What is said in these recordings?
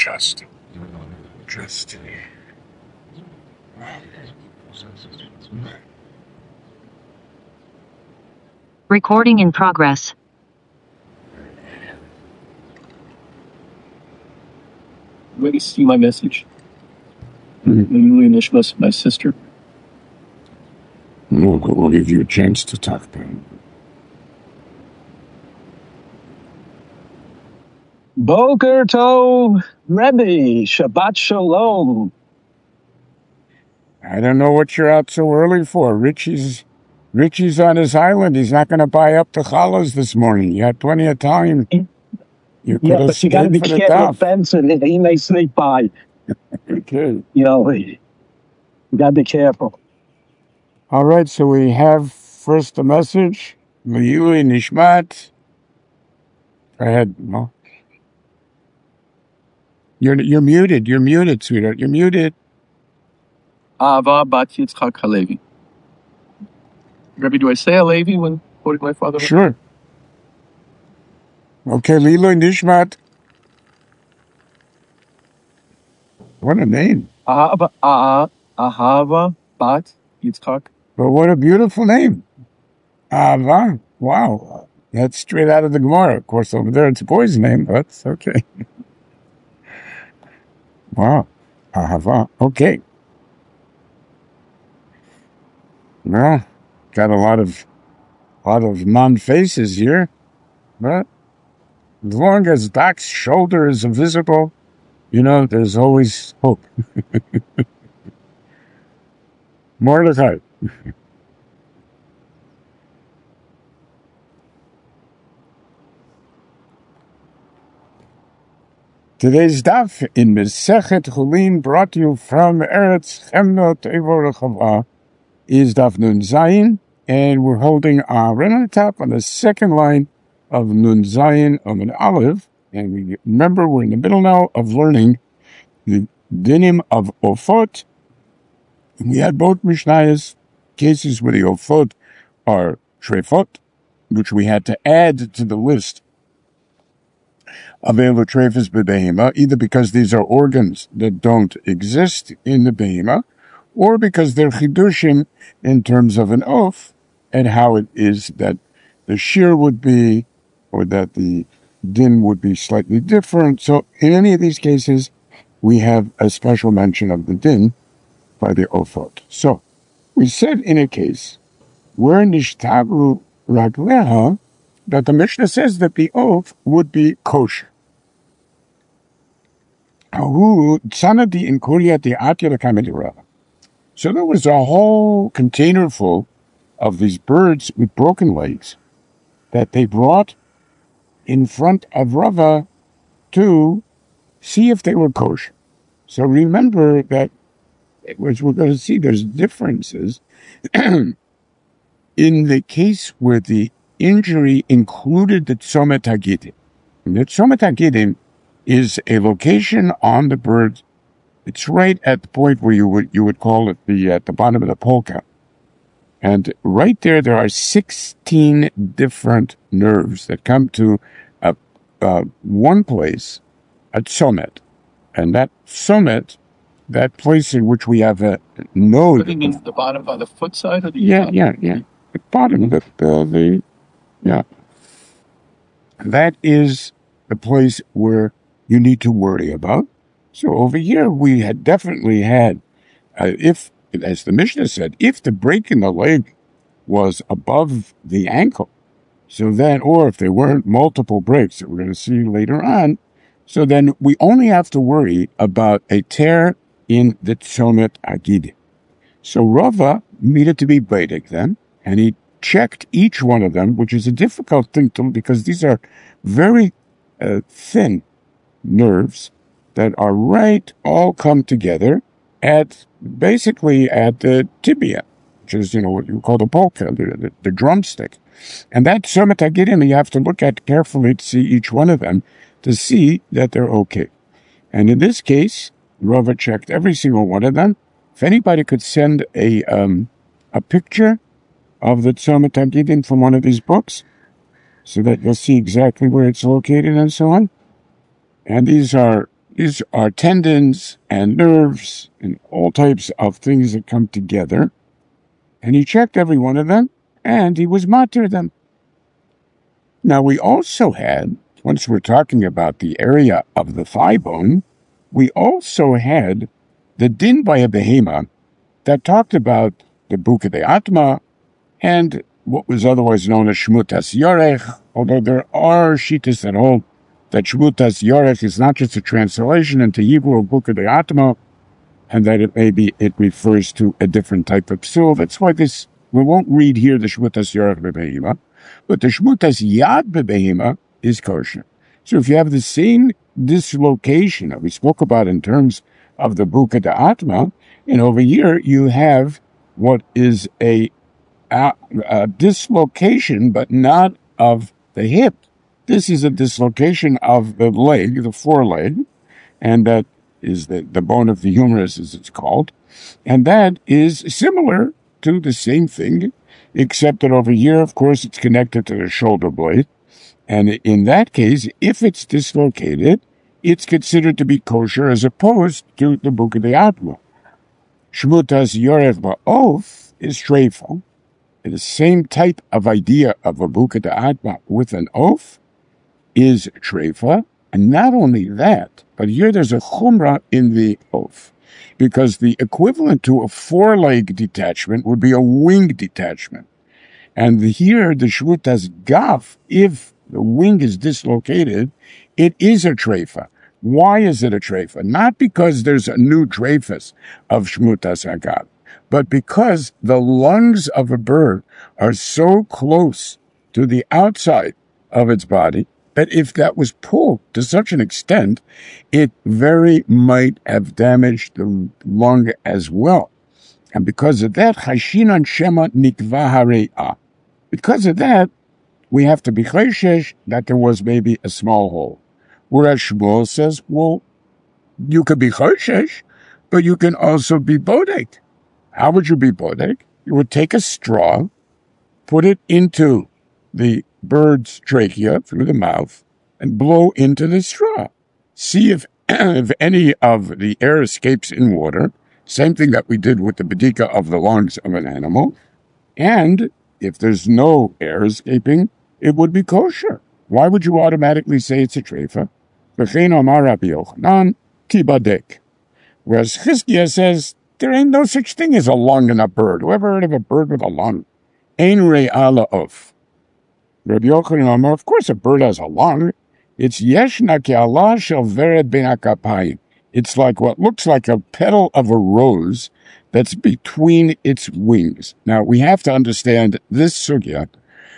Justin. Recording in progress. Let me see my message. My sister. We'll give you a chance to talk to him. Boker Tov, Rebbe, Shabbat Shalom. I don't know what you're out so early for. Richie's on his island. He's not going to buy up the challahs this morning. You had plenty of time. You could have but you got to be careful with Benson. He may sneak by. Okay. You got to be careful. All right, so we have first the message. Mayuli Nishmat. Go ahead, Mo. You're muted. You're muted, sweetheart. You're muted. Ava Bat Yitzchak Halevi. Rebbe, do I say Halevi when quoting my father? Sure. Okay, Lilo Nishmat. What a name. Ahava Bat Yitzchak. But what a beautiful name. Ava. Wow. That's straight out of the Gemara. Of course, over there it's a boy's name, but it's okay. Wow. Ahava. Okay. Well, got a lot of non faces here, but as long as Doc's shoulder is visible, there's always hope. Mordechai. Today's daf in Mesechet Chulin, brought to you from Eretz Chemnot Evor Chava, is daf Nun Zayin, and we're holding right on the top on the second line of Nun Zayin of an Aleph, and we remember we're in the middle now of learning the dinim of Ofot. We had both Mishnayos, cases where the Ofot are Trefot, which we had to add to the list of Elotrefis Bebehema, either because these are organs that don't exist in the Behema, or because they're Chidushim in terms of an oath, and how it is that the shear would be, or that the din would be slightly different. So in any of these cases, we have a special mention of the din by the Ofot. So we said in a case where Nishtabu Ragleha, that the Mishnah says that the oath would be kosher. So there was a whole container full of these birds with broken legs that they brought in front of Rava to see if they were kosher. So remember that, which we're going to see, there's differences in the case where the injury included the Tzomet HaGidim. The Tzomet HaGidim is a location on the bird. It's right at the point where you would call it at the bottom of the polka. And right there are 16 different nerves that come to one place, a tzomet. And that tzomet, that place in which we have a node. What do you mean, the bottom by the foot side or the Yeah. The bottom, yeah. That is the place where you need to worry about. So over here, we had definitely had, if, as the Mishnah said, if the break in the leg was above the ankle, so then, or if there weren't multiple breaks that we're going to see later on, so then we only have to worry about a tear in the Tzomet HaGidim. So Rava needed to be Beidik then, and he checked each one of them, which is a difficult thing to, because these are very thin nerves that are all come together basically at the tibia, which is, what you call the polka, the drumstick. And that Tzomet HaGidim, you have to look at carefully to see each one of them to see that they're okay. And in this case, Rava checked every single one of them. If anybody could send a picture of the Tzomet HaGidim from one of these books, so that you'll see exactly where it's located and so on. And these are These are tendons and nerves and all types of things that come together. And he checked every one of them, and he was matir them. Now, we also had, once we're talking about the area of the thigh bone, we also had the din by a behema that talked about the buka de atma and what was otherwise known as shmutas yorech, although there are shittas that hold that shmutas yorech is not just a translation into Hebrew of buka de atma, and that it refers to a different type of psul. That's why we won't read here the shmutas yorech bebehema, but the shmutas yad bebehema is kosher. So if you have the same dislocation that we spoke about in terms of the buka de atma, and over here you have what is a dislocation, but not of the hip. This is a dislocation of the leg, the foreleg, and that is the bone of the humerus, as it's called. And that is similar to the same thing, except that over here, of course, it's connected to the shoulder blade. And in that case, if it's dislocated, it's considered to be kosher as opposed to the buka de atma. Shmutas yorech ba'of is treifel. The same type of idea of a buka de atma with an oaf is treifa. And not only that, but here there's a chumrah in the oaf, because the equivalent to a foreleg detachment would be a wing detachment. And here the shvutas gaf, if the wing is dislocated, it is a treifa. Why is it a treifa? Not because there's a new treifas of shmutas agav, but because the lungs of a bird are so close to the outside of its body that if that was pulled to such an extent, it very might have damaged the lung as well. And because of that, Chashinan Shema Nikva Hare'ah. Because of that, we have to be chayshesh that there was maybe a small hole. Whereas Shmuel says, well, you could be chayshesh, but you can also be bodek. How would you be bodek? You would take a straw, put it into the bird's trachea through the mouth, and blow into the straw. See if any of the air escapes in water. Same thing that we did with the bedika of the lungs of an animal. And if there's no air escaping, it would be kosher. Why would you automatically say it's a treifa? V'chein amar Rabbi Yochanan, tibadek. Whereas Chizkiah says, there ain't no such thing as a lung in a bird. Whoever heard of a bird with a lung? Ein re'ala of. Rabbi Yochanan Amar, of course a bird has a lung. It's yeshna ke'ala shel vered ben hakapayim. It's like what looks like a petal of a rose that's between its wings. Now, we have to understand this sugya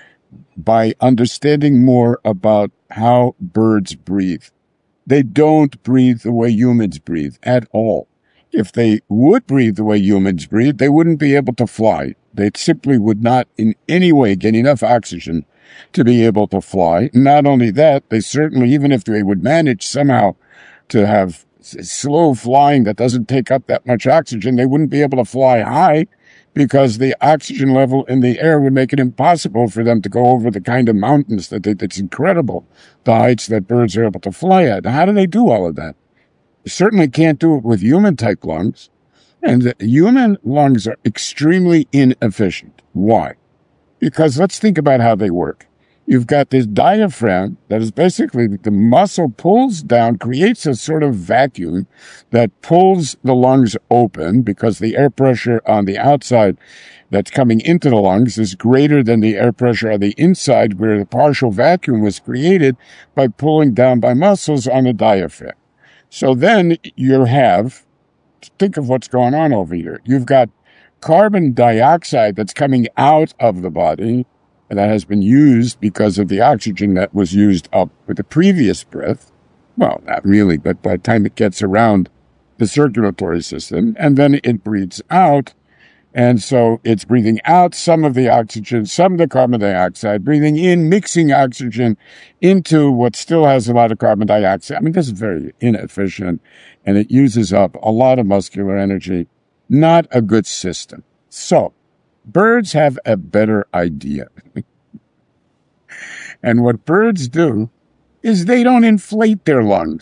by understanding more about how birds breathe. They don't breathe the way humans breathe at all. If they would breathe the way humans breathe, they wouldn't be able to fly. They simply would not in any way get enough oxygen to be able to fly. Not only that, they certainly, even if they would manage somehow to have slow flying that doesn't take up that much oxygen, they wouldn't be able to fly high because the oxygen level in the air would make it impossible for them to go over the kind of mountains that's incredible, the heights that birds are able to fly at. How do they do all of that? You certainly can't do it with human-type lungs, and the human lungs are extremely inefficient. Why? Because let's think about how they work. You've got this diaphragm that is basically the muscle pulls down, creates a sort of vacuum that pulls the lungs open because the air pressure on the outside that's coming into the lungs is greater than the air pressure on the inside where the partial vacuum was created by pulling down by muscles on the diaphragm. So then you have, think of what's going on over here. You've got carbon dioxide that's coming out of the body, and that has been used because of the oxygen that was used up with the previous breath. Well, not really, but by the time it gets around the circulatory system, and then it breathes out, and so it's breathing out some of the oxygen, some of the carbon dioxide, breathing in, mixing oxygen into what still has a lot of carbon dioxide. I mean, this is very inefficient, and it uses up a lot of muscular energy. Not a good system. So, birds have a better idea. And what birds do is they don't inflate their lungs.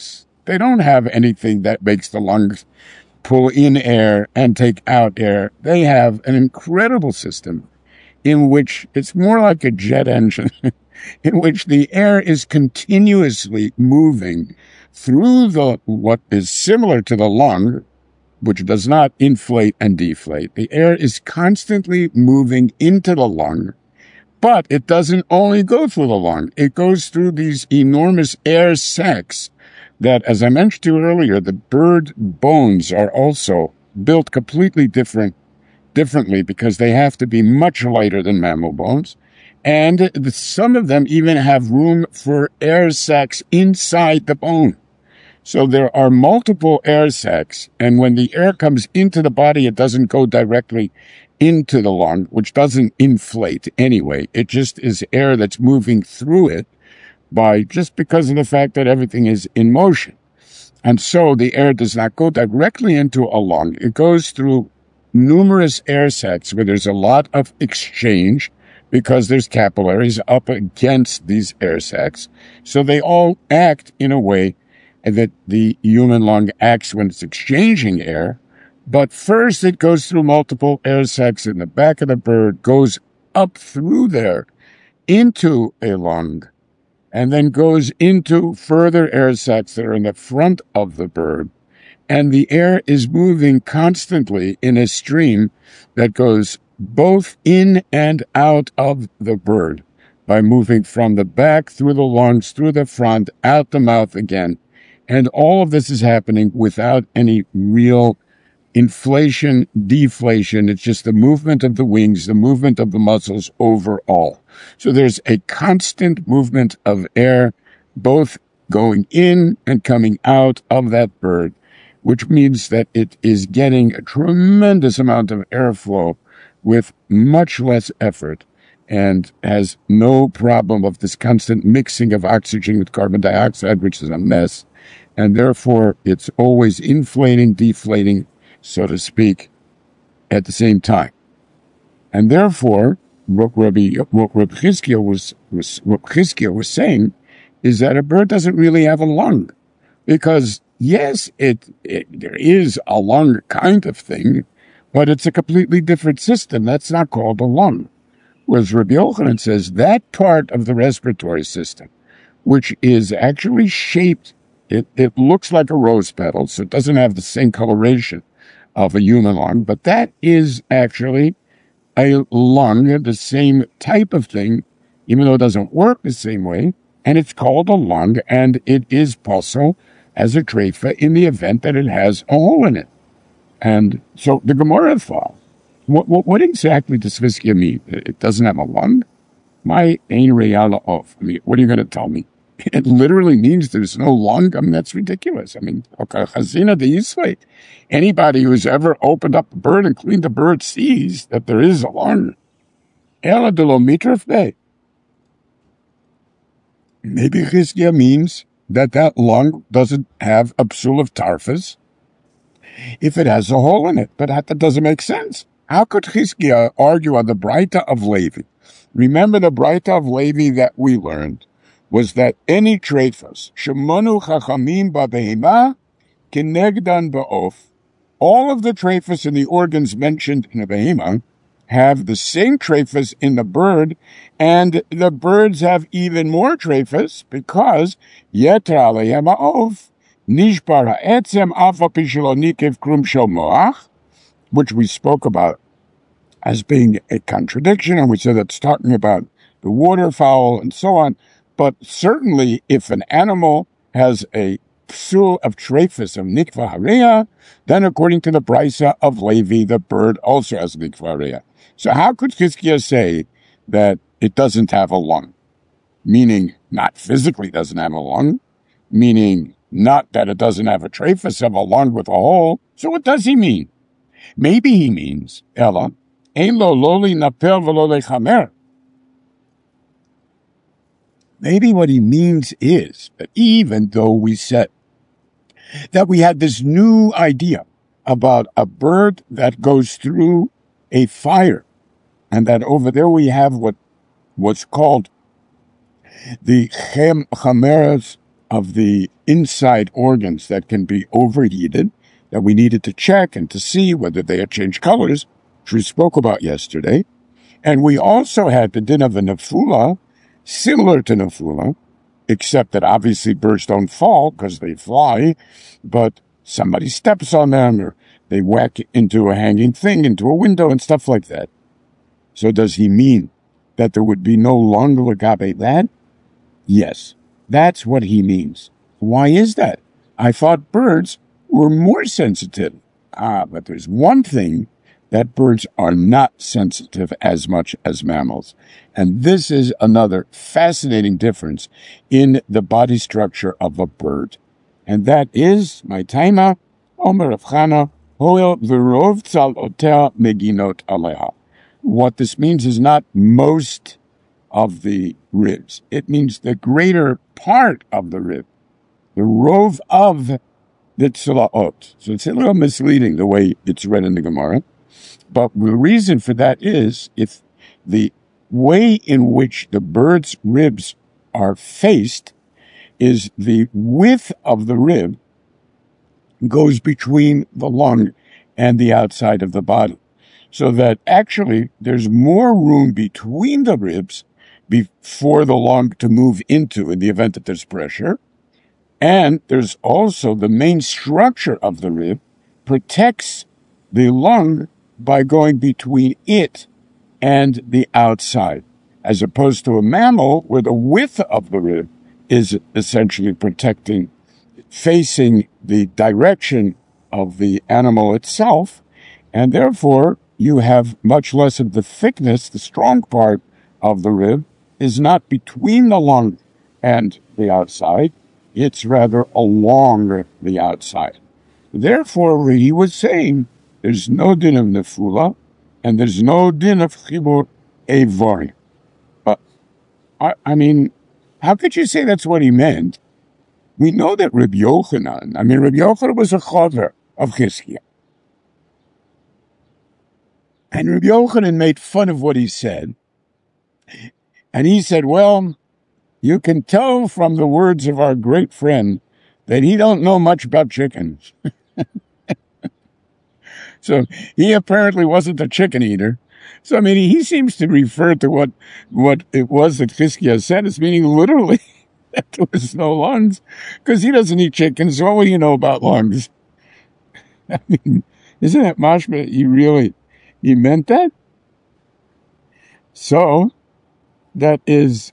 They don't have anything that makes the lungs pull in air and take out air. They have an incredible system in which it's more like a jet engine, in which the air is continuously moving through what is similar to the lung, which does not inflate and deflate. The air is constantly moving into the lung, but it doesn't only go through the lung. It goes through these enormous air sacs that, as I mentioned to you earlier, the bird bones are also built completely differently because they have to be much lighter than mammal bones. And some of them even have room for air sacs inside the bone. So there are multiple air sacs, and when the air comes into the body, it doesn't go directly into the lung, which doesn't inflate anyway. It just is air that's moving through it just because of the fact that everything is in motion. And so the air does not go directly into a lung. It goes through numerous air sacs where there's a lot of exchange because there's capillaries up against these air sacs. So they all act in a way that the human lung acts when it's exchanging air. But first it goes through multiple air sacs in the back of the bird, goes up through there into a lung, and then goes into further air sacs that are in the front of the bird. And the air is moving constantly in a stream that goes both in and out of the bird by moving from the back, through the lungs, through the front, out the mouth again. And all of this is happening without any real inflation, deflation. It's just the movement of the wings, the movement of the muscles overall. So there's a constant movement of air, both going in and coming out of that bird, which means that it is getting a tremendous amount of airflow with much less effort and has no problem of this constant mixing of oxygen with carbon dioxide, which is a mess. And therefore, it's always inflating, deflating, so to speak, at the same time. And therefore, what Rabbi Chizkiah was saying is that a bird doesn't really have a lung. Because, yes, there is a lung kind of thing, but it's a completely different system. That's not called a lung. Whereas Rabbi Yochanan says that part of the respiratory system, which is actually shaped, it looks like a rose petal, so it doesn't have the same coloration of a human lung, but that is actually a lung, the same type of thing, even though it doesn't work the same way, and it's called a lung, and it is possible as a treifa in the event that it has a hole in it. And so the Gemara thought, what exactly does Chizkiah mean? It doesn't have a lung? My ein reala of. I mean, what are you going to tell me? It literally means there's no lung. I mean, that's ridiculous. I mean, chazina de yisveit. Anybody who's ever opened up a bird and cleaned a bird sees that there is a lung. Ela de lo mitraf be. Maybe Chizkiah means that lung doesn't have a psul of tarfas if it has a hole in it. But that doesn't make sense. How could Chizkiah argue on the Braita of Levi? Remember the Braita of Levi that we learned was that any treifas, shemonu chachamim ba'behema, kenegdan ba'of, all of the treifas in the organs mentioned in a behema have the same treifas in the bird, and the birds have even more treifas because yeter aleihem ha'of, nishbar ha'etzem afa pishelo nikev krum shel moach, which we spoke about as being a contradiction, and we said that's talking about the waterfowl and so on. But certainly, if an animal has a psul of treifas of nikva hareya, then according to the Brisa of Levi, the bird also has nikva hareya. So how could Chizkiah say that it doesn't have a lung? Meaning, not physically doesn't have a lung, meaning not that it doesn't have a treifas of a lung with a hole. So what does he mean? Maybe he means, Ella, ein lo loli napel v'lo lechamer. Maybe what he means is that even though we said that we had this new idea about a bird that goes through a fire, and that over there we have what's called the chameras of the inside organs that can be overheated, that we needed to check and to see whether they had changed colors, which we spoke about yesterday. And we also had the din of the nefula, similar to nefula, except that obviously birds don't fall because they fly, but somebody steps on them or they whack into a hanging thing, into a window and stuff like that. So does he mean that there would be no longer legabe that? Yes, that's what he means. Why is that? I thought birds were more sensitive. But there's one thing that birds are not sensitive as much as mammals. And this is another fascinating difference in the body structure of a bird. And that is, my taima, Omer Rav Chana, Hoel v'rov tzalotea meginot aleha. What this means is not most of the ribs. It means the greater part of the rib. The rov of the tzalaot. So it's a little misleading the way it's read in the Gemara. But the reason for that is if the way in which the bird's ribs are faced is the width of the rib goes between the lung and the outside of the body. So that actually there's more room between the ribs before the lung to move into in the event that there's pressure. And there's also the main structure of the rib protects the lung by going between it and the outside, as opposed to a mammal where the width of the rib is essentially protecting, facing the direction of the animal itself, and therefore you have much less of the thickness. The strong part of the rib is not between the lung and the outside, it's rather along the outside. Therefore, he was saying there's no din of nefula, and there's no din of chibur evarim. But, I mean, how could you say that's what he meant? We know that Rabbi Yochanan was a chaver of Chizkiah. And Rabbi Yochanan made fun of what he said. And he said, well, you can tell from the words of our great friend that he don't know much about chickens. So he apparently wasn't a chicken eater. So, I mean, he seems to refer to what it was that Chizkiah said as meaning literally that there was no lungs, because he doesn't eat chickens. So what do you know about lungs? I mean, isn't that mashma? He meant that? So, that is,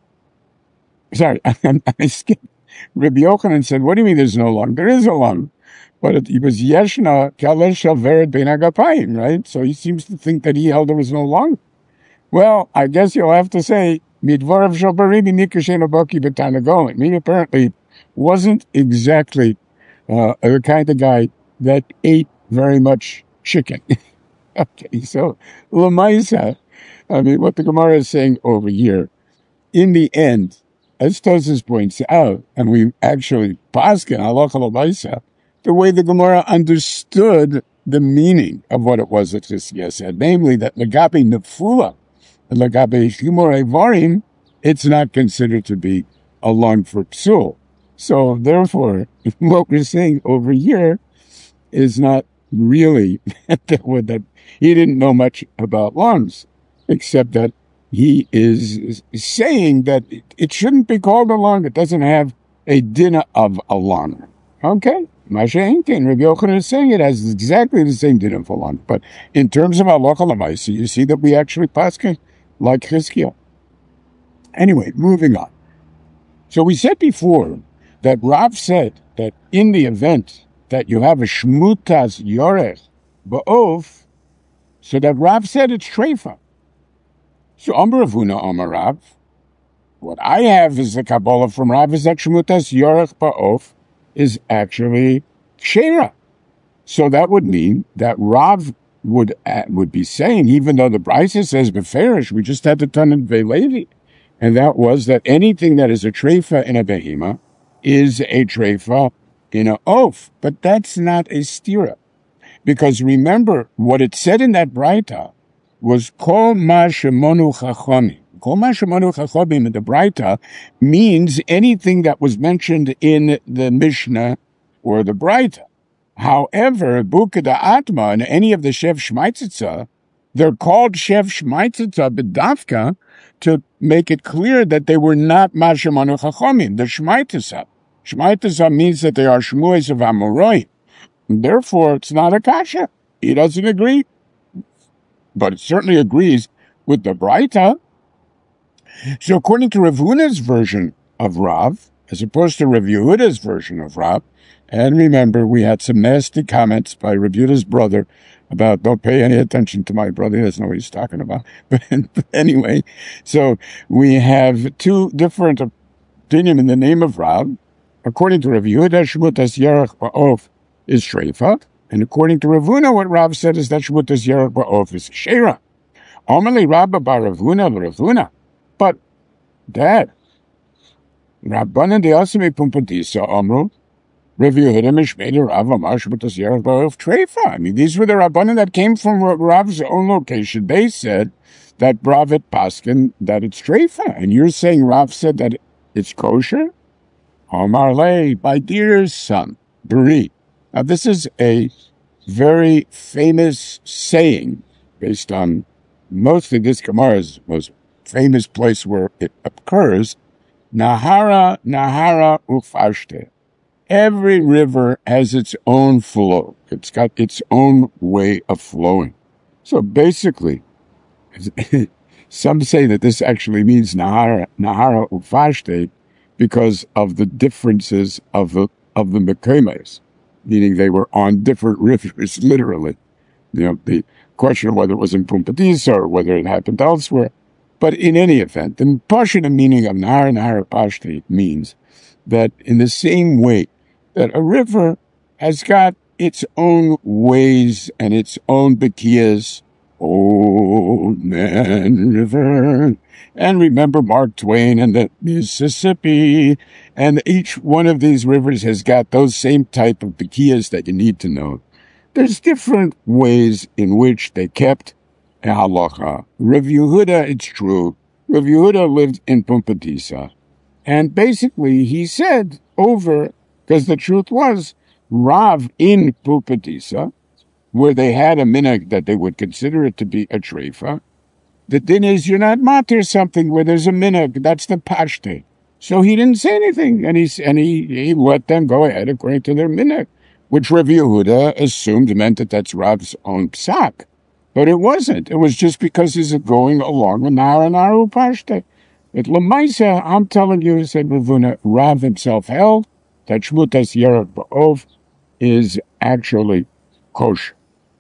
sorry, I skipped. Rabbi Yochanan said, what do you mean there's no lung? There is a lung. But it was Yeshna Kalesh Shel Vered Bein Agapayim, right? So he seems to think that he held there was no lung. Well, I guess you'll have to say, Midvarav Shel Barimi Nikashen Abaki B'Tanagolim. He apparently wasn't exactly the kind of guy that ate very much chicken. Okay, so Lamaisa, I mean, what the Gemara is saying over here, in the end, as Tosas points out, and we actually paskin halacha l'maisa, the way the Gemara understood the meaning of what it was that Chizkiah said, namely that legabe nefula and legabe chibur evarim, it's not considered to be a lung for psul. So therefore, what we're saying over here is not really that he didn't know much about lungs, except that he is saying that it shouldn't be called a lung. It doesn't have a din of a lung. Okay? Masha'inkin, Rabbi Yochanan is saying it has exactly the same din of a lung. But in terms of halacha l'maisa, you see that we actually paskin like Chizkiah. Anyway, moving on. So we said before that Rav said that in the event that you have a shmutas yorech ba'of, so that Rav said it's treifa. So Amar Rav Huna Amar Rav, what I have is the Kabbalah from Rav is that shmutas yorech ba'of is actually kshera. So that would mean that Rav would be saying, even though the Brisa says beferish, we just had to turn in Velevi, and that was that anything that is a treifa in a behema is a treifa in a oaf. But that's not a stira. Because remember, what it said in that Braita was kol ma shemonu chachami Kol ma shemanu chachamim in the Braita means anything that was mentioned in the Mishnah or the Braita. However, Buka da Atma and any of the Shev Shmaitzitza, they're called Shev Shmaitzitza b'dafka to make it clear that they were not ma shemanu chachamim, the Shmaitzitza. Shmaitzitza means that they are Shmues of Amoroi. Therefore, it's not a kasha. He doesn't agree. But it certainly agrees with the Braita. So according to Rav Huna's version of Rav, as opposed to Rav Yehuda's version of Rav, and remember, we had some nasty comments by Rav Yehuda's brother about don't pay any attention to my brother, he doesn't know what he's talking about. But anyway, so we have two different opinions in the name of Rav. According to Rav Yehuda, Shmutas Yerach Ba'of is Shreifa. And according to Rav Huna, what Rav said is that Shmutas Yerach Ba'of is Sheira. Omali Rabba Bar Rav Huna. But, Dad, Rabbanan de Asimi Pumpadisa Amru, Rav Yehuda Mishmei Rav Amar Shmutas Yerach Ba'of Treifa. I mean, these were the Rabbanan that came from Rav's own location. They said that Rav et Paskin, that it's Treifa. And you're saying Rav said that it's kosher? Omar Lei, my dear son, Beri. Now, this is a very famous saying based on mostly this Gemara's most famous place where it occurs. Nahara ufashte. Every river has its own flow. It's got its own way of flowing. So basically, some say that this actually means Nahara ufashte because of the differences of the Mekemes, meaning they were on different rivers, literally. You know, the question of whether it was in Pumbedisa or whether it happened elsewhere. But in any event, the Pashto meaning of Nahara Pashte means that in the same way that a river has got its own ways and its own bekiyas, Old Man River, and remember Mark Twain and the Mississippi, and each one of these rivers has got those same type of bekiyas that you need to know. There's different ways in which they kept a halacha. Rav Yehuda, it's true, Rav Yehuda lived in Pumbedisa, and basically he said because the truth was, Rav in Pumbedisa, where they had a minhag that they would consider it to be a treifa, the din is you're not matir something where there's a minhag. That's the pashte. So he didn't say anything, and he let them go ahead according to their minhag, which Rav Yehuda assumed meant that that's Rav's own psak, but it wasn't. It was just because he's going along with Naharu pashte. At Lamaisa, I'm telling you, said Rav Huna, Rav himself held that Shmutas Yerach Ba'of is actually kosher.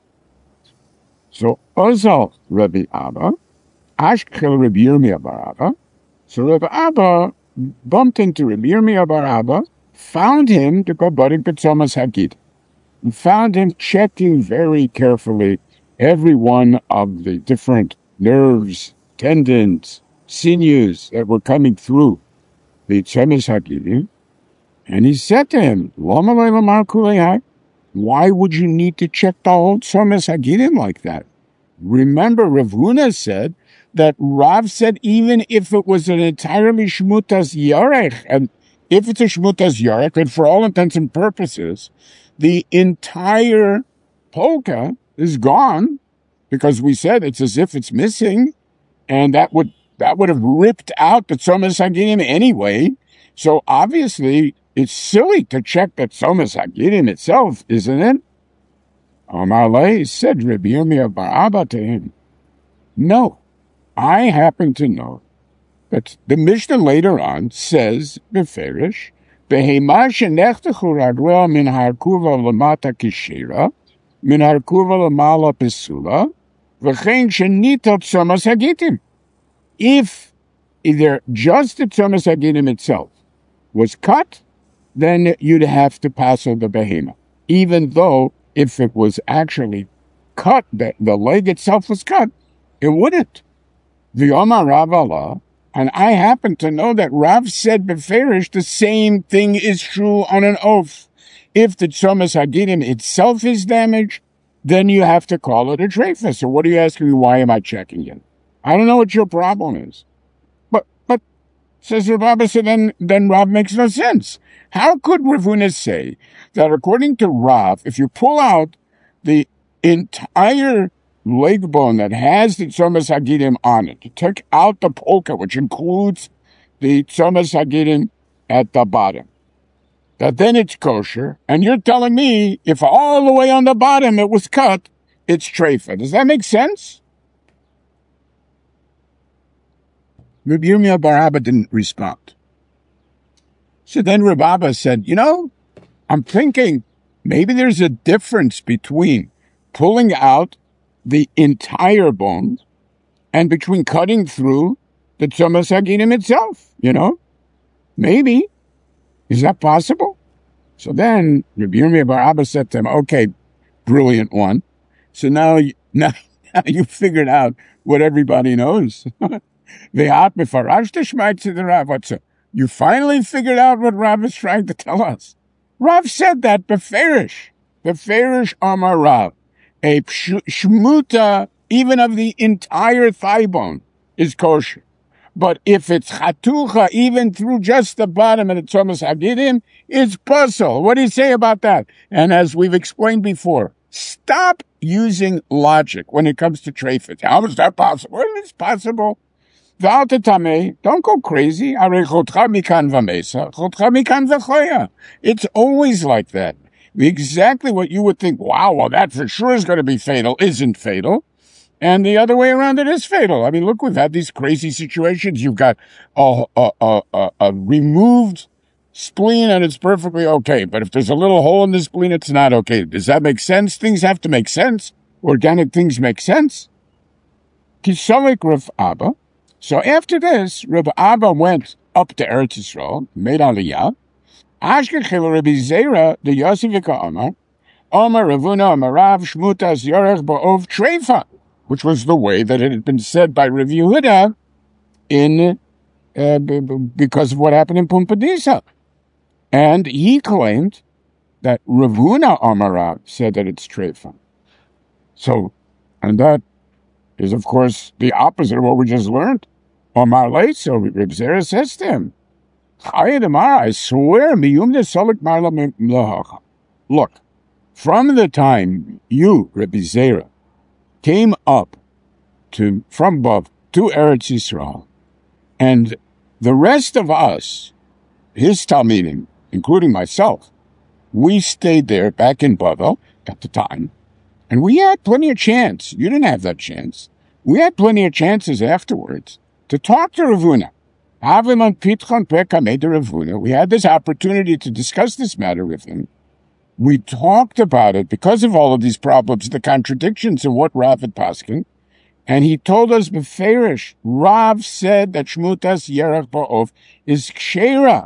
So, Ozal Rabbi Abba, Ashkel Rabbi Yirmiyah bar Abba. So Rabbi Abba bumped into Rabbi Yirmiyah bar Abba, found him to go budding Petzomas Hagid, and found him checking very carefully every one of the different nerves, tendons, sinews that were coming through the Tzomas Hagidim. And he said to him, Lama Lamar Kulei, why would you need to check the whole Tzomas Hagidim like that? Remember, Rav Huna said that Rav said even if it was an entirely Shmutas Yarech, and if it's a Shmutas Yarech, and for all intents and purposes, the entire polka is gone, because we said it's as if it's missing, and that would have ripped out the Tzomas Hagidim anyway. So obviously, it's silly to check the Tzomas Hagidim itself, isn't it? Omar Lei said Rabbi Yirmiyah bar Abba to him, no, I happen to know that the Mishnah later on says, Beferish, Behema shenechtechu ragleha min harkuva lamata kishira, min harkuva lamala pesula, v'chein shenita Tzomas Hagidim. If either just the Tzomas Hagidim itself was cut, then you'd have to pass on the behema. Even though if it was actually cut, the leg itself was cut, it wouldn't. The Omar Rav Allah, and I happen to know that Rav said beferish the same thing is true on an oath. If the Tzomas Hagidim itself is damaged, then you have to call it a treifa. So what are you asking me? Why am I checking it? I don't know what your problem is. Says Rav Abba, so then Rav makes no sense. How could Rav Huna say that according to Rav, if you pull out the entire leg bone that has the Tzomas Hagidim on it, you take out the polka, which includes the Tzomas Hagidim at the bottom, that then it's kosher, and you're telling me if all the way on the bottom it was cut, it's treifa. Does that make sense? Rabbi Yirmiyah bar Abba didn't respond. So then Rabbi Abba said, I'm thinking maybe there's a difference between pulling out the entire bone and between cutting through the Tzomas Hagidim itself, Maybe. Is that possible? So then Rabbi Yirmiyah bar Abba said to him, okay, brilliant one. So now you figured out what everybody knows. You finally figured out what Rav is trying to tell us. Rav said that beferish Amar Rav, a shmuta even of the entire thigh bone is kosher. But if it's chatucha, even through just the bottom of the Tzomas Hagidim, it's puzzle. What do you say about that? And as we've explained before, stop using logic when it comes to treifet. How is that possible? Well, it's possible. Don't go crazy. It's always like that. Exactly what you would think, wow, well, that for sure is going to be fatal, isn't fatal. And the other way around, it is fatal. I mean, look, we've had these crazy situations. You've got a removed spleen and it's perfectly okay. But if there's a little hole in the spleen, it's not okay. Does that make sense? Things have to make sense. Organic things make sense. Kisolik Rav Abba. So after this, Rav Abba went up to Eretz Yisrael, made Aliyah. Ashkechel Rabbi Zera, the Yosefika Amar, Omar Ravuna Amar Rav Shmutas Yorech Ba'ov Treifa, which was the way that it had been said by Rav Yehuda because of what happened in Pumbedisa. And he claimed that Rav Huna Amar Rav said that it's Treifa. So, and that is, of course, the opposite of what we just learned. Omar late, so Reb Zera says to him, I swear, look, from the time you, Rebbe Zera, came up from above to Eretz Yisrael, and the rest of us, his Talmidim, including myself, we stayed there back in Bavel at the time, and we had plenty of chance. You didn't have that chance. We had plenty of chances afterwards to talk to Rav Huna. We had this opportunity to discuss this matter with him. We talked about it because of all of these problems, the contradictions of what Rav had paskin, and he told us beferish. Rav said that Shmutas Yerach Ba'ov is kshera,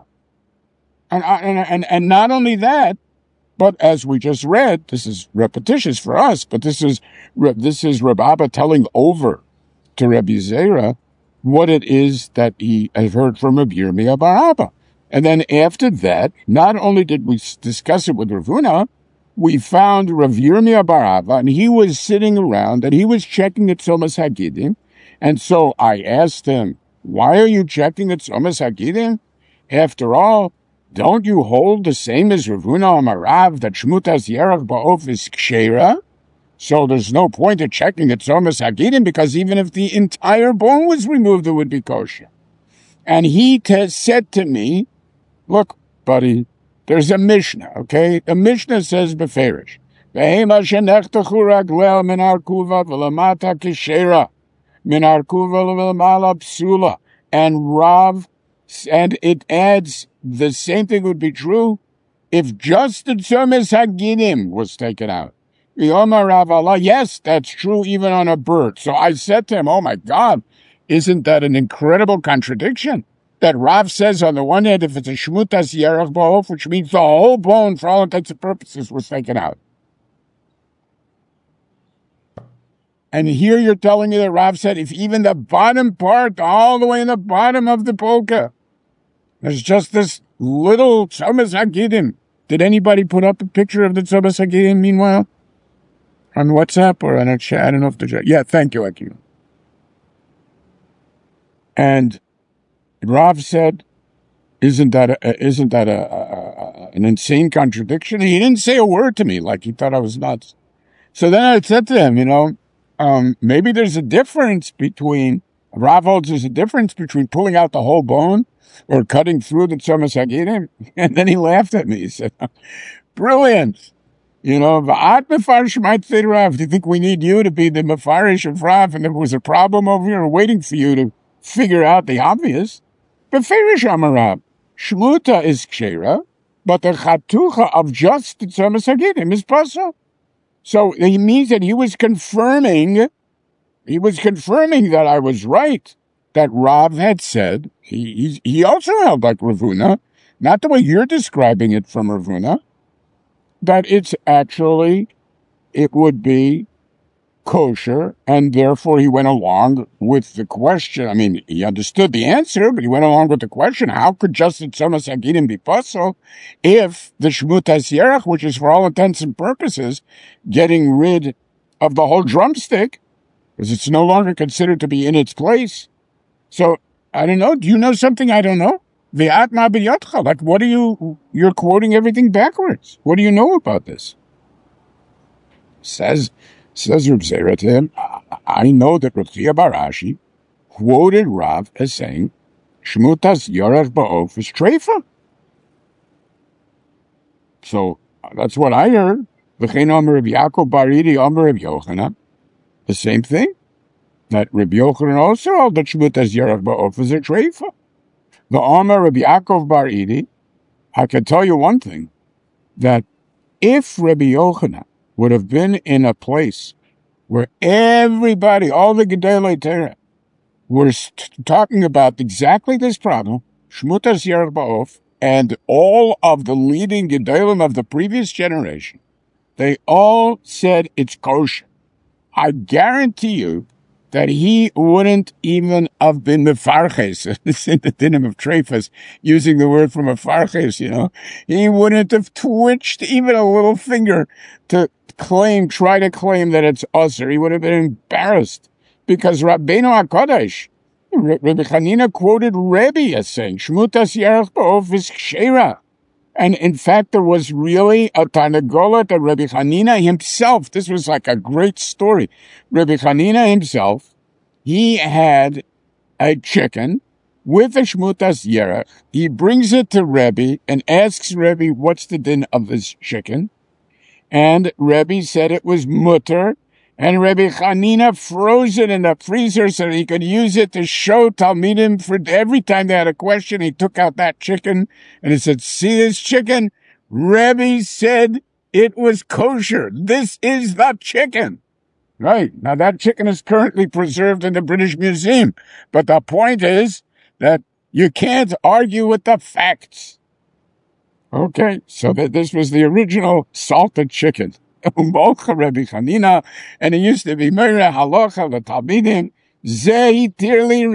and not only that, but as we just read, this is repetitious for us, but this is Reb Abba telling over to Rabbi Zera what it is that he has heard from Rabbi Yirmiyah bar Abba. And then after that, not only did we discuss it with Rav Huna, we found Rav Yirmiyah bar Abba, and he was sitting around, and he was checking the Tzomas Hagidim. And so I asked him, why are you checking the Tzomas Hagidim? After all, don't you hold the same as Rav Huna Amar Rav that Shmutas Yerach Ba'ov is kshera? So there's no point in checking the Tzomas Hagidim, because even if the entire bone was removed, it would be kosher. And he said to me, look, buddy, there's a Mishnah, okay? The Mishnah says beferish, and Rav, and it adds the same thing would be true if just the Tzomas Hagidim was taken out. Yes, that's true even on a bird. So I said to him, oh my God, isn't that an incredible contradiction? That Rav says on the one hand, if it's a Shmutas Yerach Ba'ov, which means the whole bone for all intents and purposes was taken out. And here you're telling me that Rav said if even the bottom part, all the way in the bottom of the polka, there's just this little Tzomas Hagidim. Did anybody put up a picture of the Tzomas Hagidim meanwhile? On WhatsApp or on a chat? I don't know if the chat. Yeah, thank you, Akil. And Rav said, isn't that an insane contradiction? He didn't say a word to me, like he thought I was nuts. So then I said to him, maybe there's a difference between, Rav holds there's a difference between pulling out the whole bone or cutting through the Tzomas Hagidim. And then he laughed at me. He said, brilliant. V'at mefarish might say to Rav, do you think we need you to be the mefarish of Rav? And if there was a problem over here, waiting for you to figure out the obvious. Beferish Amarav, Shmuta is kshera, but the chatucha of just the Tzomas Hagidim is pasal. So he means that he was confirming that I was right, that Rav had said, he also held like Rav Huna, not the way you're describing it from Rav Huna, that it would be kosher, and therefore he went along with the question. I mean, he understood the answer, but he went along with the question, how could just the Tzomas Hagidim be puzzle if the Shmutas Yerach, which is for all intents and purposes, getting rid of the whole drumstick, because it's no longer considered to be in its place. So, I don't know, do you know something I don't know? Ve'at ma b'yadcha, like what are you're quoting everything backwards. What do you know about this? Says Reb Zera to him, I know that Reb Chia bar Ashi quoted Rav as saying, Shmutas Yorach Ba'of is treifa. So, that's what I heard. V'chein Omer Reb Yaakov bar Idi Omer Reb Yochanan. The same thing. That Reb Yochanan also held that Shmutas Yorach Ba'of is a treifa. The Omer Reb Yaakov bar Idi, I can tell you one thing, that if Rabbi Yochanan would have been in a place where everybody, all the Gedolei Torah, were talking about exactly this problem, Shmutas Yerach Ba'of, and all of the leading Gedolim of the previous generation, they all said it's kosher. I guarantee you that he wouldn't even have been mefarches, in the dinim of treifas, using the word from mefarches, he wouldn't have twitched even a little finger to try to claim that it's usher. He would have been embarrassed, because Rabbeinu HaKadosh, Rabbi Chanina quoted Rebbe as saying, Shmutas Yerach Ba'of is kshera. And in fact, there was really a Tarnagola that Rabbi Chanina himself, this was like a great story. Rabbi Chanina himself, he had a chicken with a Shmutas Yerach. He brings it to Rebbe and asks Rebbe, what's the din of this chicken? And Rebbe said it was mutter. And Rabbi Chanina froze it in the freezer so that he could use it to show Talmidim for every time they had a question. He took out that chicken and he said, see this chicken? Rebbe said it was kosher. This is the chicken. Right. Now that chicken is currently preserved in the British Museum. But the point is that you can't argue with the facts. Okay. So that this was the original salted chicken. Rabbi Chanina, and it used to be Meira Halacha l'Talmidim. Zei Tirli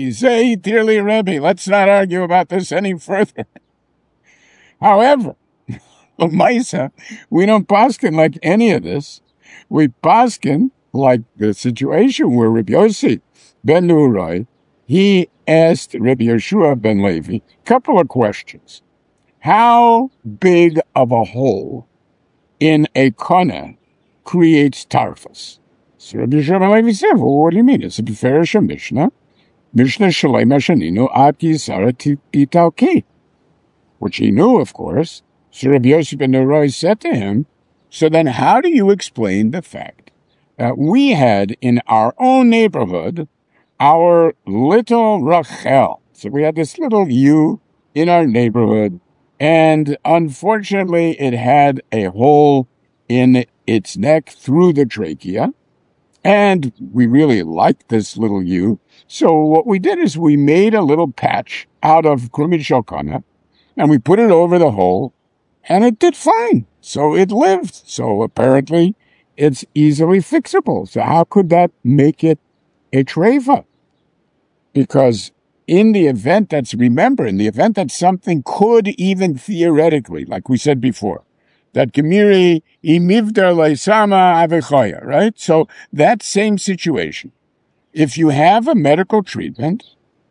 Rebbe. Let's not argue about this any further. However, Maisa, we don't paskin like any of this. We paskin like the situation where Rabbi Yossi ben Nuroi, he asked Rabbi Yeshua ben Levi a couple of questions. How big of a hole in a kona creates tarfas? So Rabbi Yeshua ben Levi said, well, what do you mean? It's a Beferish Mishnah. Mishnah Shalema Shaninu Ad Yisara Pitalki. Which he knew, of course. So Rabbi Yossi ben Nuroi said to him, so then how do you explain the fact that we had in our own neighborhood our little Rachel? So we had this little ewe in our neighborhood, and unfortunately it had a hole in its neck through the trachea, and we really liked this little ewe. So what we did is we made a little patch out of Krumit Shokana, and we put it over the hole, and it did fine. So it lived. So apparently it's easily fixable. So how could that make it a treifa? Because in the event that something could even theoretically, like we said before, that gemiri imivdar leisama avechoya, right? So that same situation, if you have a medical treatment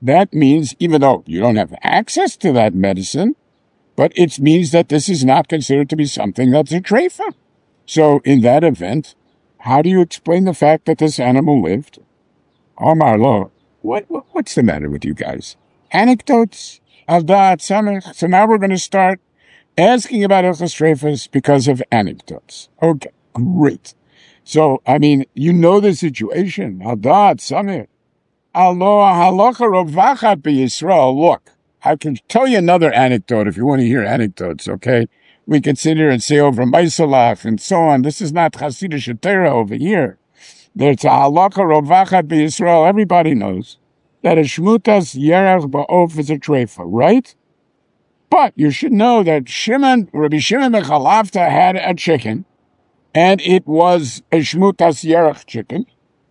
that means, even though you don't have access to that medicine, but it means that this is not considered to be something that's a treifa. So in that event, how do you explain the fact that this animal lived? Omar lo, what's the matter with you guys? Anecdotes? Aldat Samech. So now we're going to start asking about Hilchos Treifos because of anecdotes. Okay, great. So, I mean, you know the situation. Aldat Samech. Allah halacha rovachat b'Yisrael. Look, I can tell you another anecdote if you want to hear anecdotes, okay? We can sit here and say over Maisalach and so on. This is not Hasidic Torah over here. There's a halacha rovachat b'Yisrael. Everybody knows that a shmutas yerach ba'of is a treifa, right? But you should know that Rabbi Shimon ben Chalafta had a chicken, and it was a shmutas yerach chicken.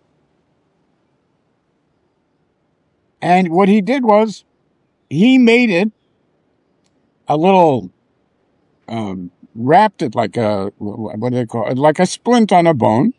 And what he did was, he made it a little, wrapped it like a, what do they call it? Like a splint on a bone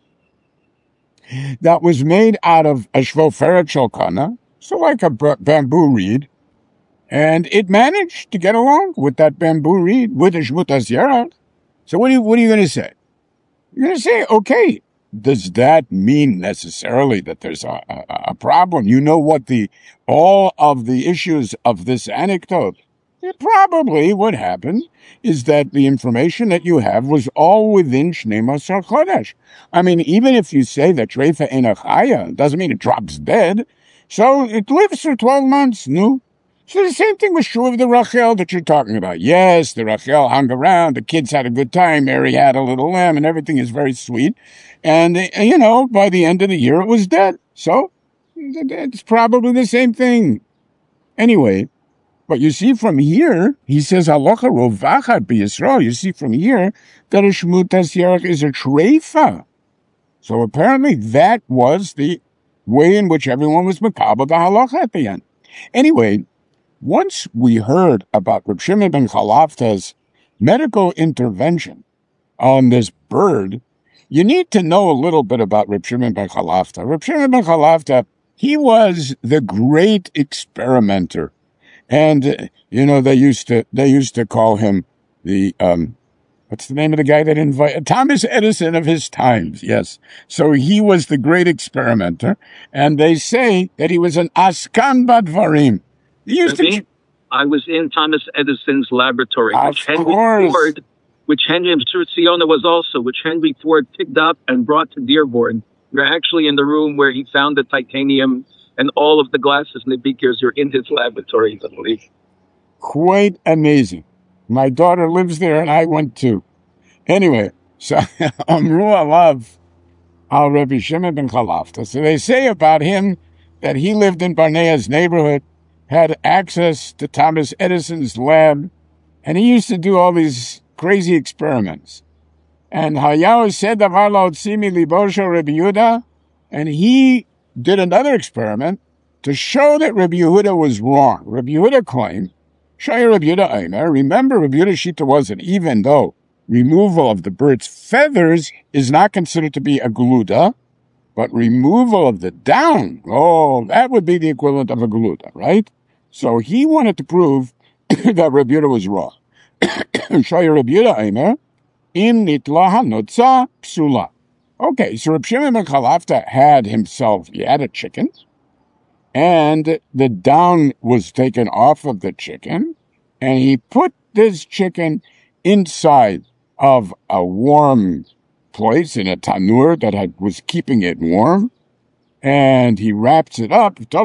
that was made out of a shvoferet sholkana, so like a bamboo reed. And it managed to get along with that bamboo reed, with the shmutas yerach. So what are you going to say? You're going to say, okay, does that mean necessarily that there's a problem? You know what all of the issues of this anecdote? Probably what happened is that the information that you have was all within Shnei Masar Chodesh. I mean, even if you say that Treifa Eina Chaya, doesn't mean it drops dead. So it lives for 12 months, no? So the same thing was true of the Rachel that you're talking about. Yes, the Rachel hung around, the kids had a good time, Mary had a little lamb, and everything is very sweet. And, by the end of the year, it was dead. So it's probably the same thing. Anyway, but you see from here, he says, halacha rovachat b'Yisrael. You see from here that a shmutas yerach is a treifa. So apparently that was the way in which everyone was makabel the halacha at the end. Anyway, once we heard about Reb Shimon ben Chalafta's medical intervention on this bird, you need to know a little bit about Reb Shimon ben Chalafta. Reb Shimon ben Chalafta, he was the great experimenter. And, they used to call him the, what's the name of the guy that invited? Thomas Edison of his times, yes. So he was the great experimenter. And they say that he was an askan badvarim. I was in Thomas Edison's laboratory, which Henry Surciona was also, which Henry Ford picked up and brought to Dearborn. We're actually in the room where he found the titanium, and all of the glasses and the beakers are in his laboratory, I believe. Quite amazing. My daughter lives there, and I went too. Anyway, so Amru Alav al Rabbi Shimon ben Chalafta. So they say about him that he lived in Barnea's neighborhood, had access to Thomas Edison's lab, and he used to do all these crazy experiments. And Hayahu said davar lo tzimi libosho Rabbi Yehuda, and he did another experiment to show that Rabbi Yehuda was wrong. Rabbi Yehuda claimed, Shaya Rabbi Yehuda Eimer, remember Rabbi Yehuda Shita was that even though removal of the bird's feathers is not considered to be a gluda, but removal of the down, that would be the equivalent of a gluda, right? So he wanted to prove that Rabbi Yehuda was wrong. Shaya Rabbi Yehuda Eimer, im nitla hanotza psula. Okay, so Reb Shimon ben Chalafta he had a chicken, and the down was taken off of the chicken, and he put this chicken inside of a warm place in a tanur that was keeping it warm, and he wraps it up, and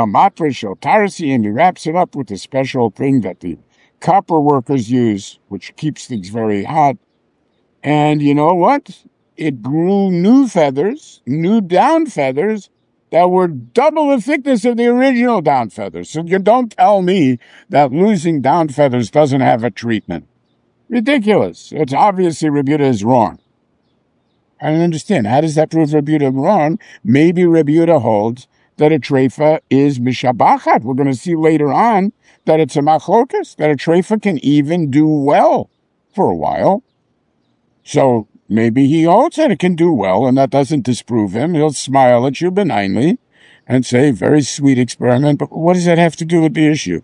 he wraps it up with a special thing that the copper workers use, which keeps things very hot. And you know what? It grew new down feathers that were double the thickness of the original down feathers. So you don't tell me that losing down feathers doesn't have a treatment. Ridiculous. It's obviously Rabbi Yehuda is wrong. I don't understand. How does that prove Rabbi Yehuda wrong? Maybe Rabbi Yehuda holds that a treifa is mishabachat. We're going to see later on that it's a machlokas, that a treifa can even do well for a while. So maybe he holds that it can do well, and that doesn't disprove him. He'll smile at you benignly. and say, very sweet experiment, but what does that have to do with the issue?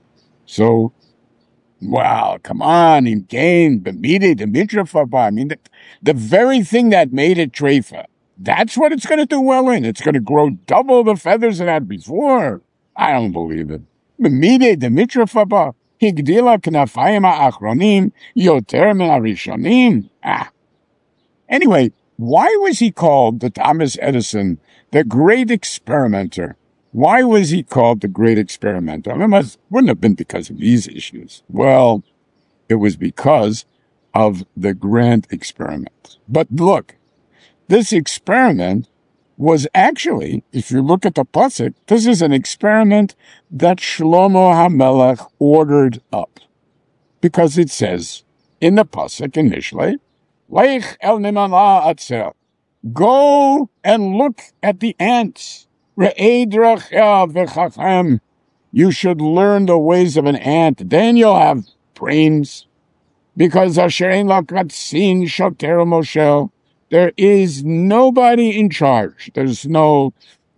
So, wow, come on, in gain, b'midei d'mitrafaba. I mean, the very thing that made it treifa, that's what it's going to do well in. It's going to grow double the feathers it had before. I don't believe it. B'midei d'mitrafaba, higdila knafayim ha'achronim, yoter min harishonim. Anyway, why was he called the Thomas Edison, the great experimenter? Why was he called the great experimenter? I mean, it wouldn't have been because of these issues. Well, it was because of the grand experiment. But look, this experiment was actually, if you look at the pasuk, this is an experiment that Shlomo HaMelech ordered up. Because it says in the pasuk initially, Leich el nimana atzel. Go and look at the ants. Re'ei drachea v'chachem. You should learn the ways of an ant. Then you'll have brains. Because asher ein la katzin shoter moshel. There is nobody in charge. There's no